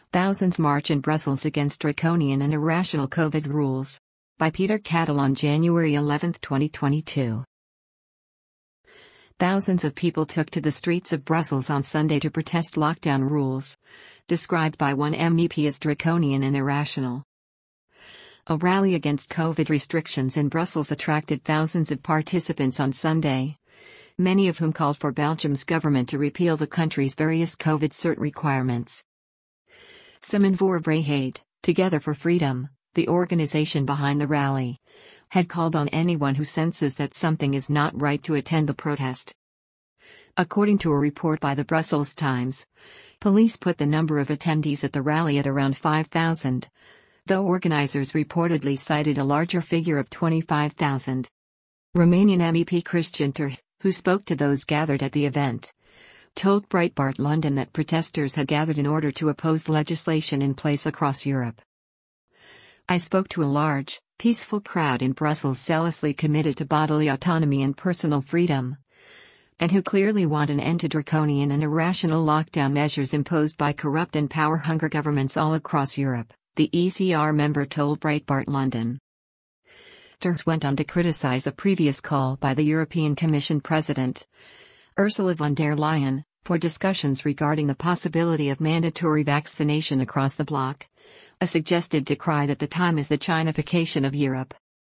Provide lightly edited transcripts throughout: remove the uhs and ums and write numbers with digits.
Thousands march in Brussels against draconian and irrational COVID rules. By Peter Cattle on January 11, 2022. Thousands of people took to the streets of Brussels on Sunday to protest lockdown rules, described by one MEP as draconian and irrational. A rally against COVID restrictions in Brussels attracted thousands of participants on Sunday, many of whom called for Belgium's government to repeal the country's various COVID cert requirements. Samen voor Vrijheid, Together for Freedom, the organization behind the rally, had called on anyone who senses that something is not right to attend the protest. According to a report by the Brussels Times, police put the number of attendees at the rally at around 5,000, though organizers reportedly cited a larger figure of 25,000. Romanian MEP Cristian Terthe, who spoke to those gathered at the event, told Breitbart London that protesters had gathered in order to oppose legislation in place across Europe. "I spoke to a large, peaceful crowd in Brussels zealously committed to bodily autonomy and personal freedom, and who clearly want an end to draconian and irrational lockdown measures imposed by corrupt and power-hungry governments all across Europe," the ECR member told Breitbart London. Terthe went on to criticize a previous call by the European Commission President, Ursula von der Leyen, for discussions regarding the possibility of mandatory vaccination across the bloc, a suggested decry at the time as the Chinification of Europe.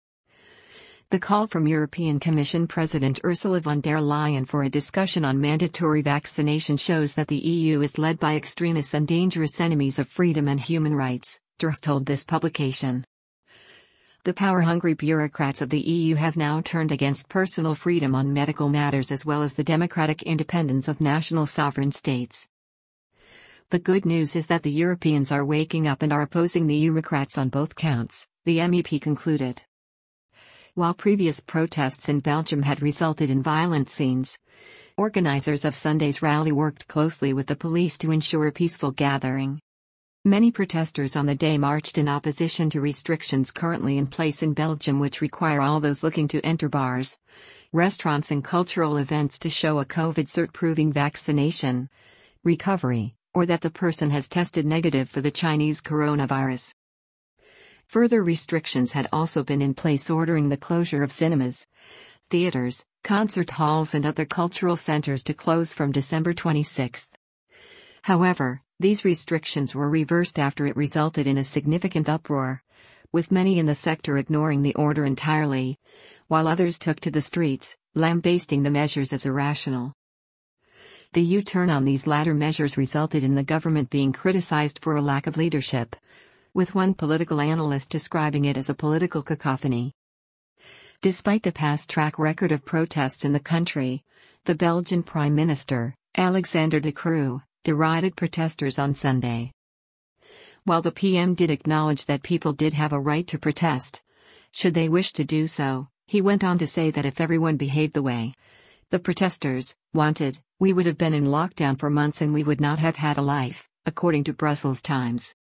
The call from European Commission President Ursula von der Leyen for a discussion on mandatory vaccination shows that the EU is led by extremists and dangerous enemies of freedom and human rights, Terthe told this publication. The power-hungry bureaucrats of the EU have now turned against personal freedom on medical matters as well as the democratic independence of national sovereign states. "The good news is that the Europeans are waking up and are opposing the Eurocrats on both counts," the MEP concluded. While previous protests in Belgium had resulted in violent scenes, organizers of Sunday's rally worked closely with the police to ensure a peaceful gathering. Many protesters on the day marched in opposition to restrictions currently in place in Belgium which require all those looking to enter bars, restaurants and cultural events to show a COVID cert proving vaccination, recovery, or that the person has tested negative for the Chinese coronavirus. Further restrictions had also been in place ordering the closure of cinemas, theaters, concert halls and other cultural centers to close from December 26. However, these restrictions were reversed after it resulted in a significant uproar, with many in the sector ignoring the order entirely, while others took to the streets, lambasting the measures as irrational. The U-turn on these latter measures resulted in the government being criticized for a lack of leadership, with one political analyst describing it as a political cacophony. Despite the past track record of protests in the country, the Belgian Prime Minister, Alexander De Croo, derided protesters on Sunday. While the PM did acknowledge that people did have a right to protest, should they wish to do so, he went on to say that if everyone behaved the way the protesters wanted, we would have been in lockdown for months and we would not have had a life, according to Brussels Times.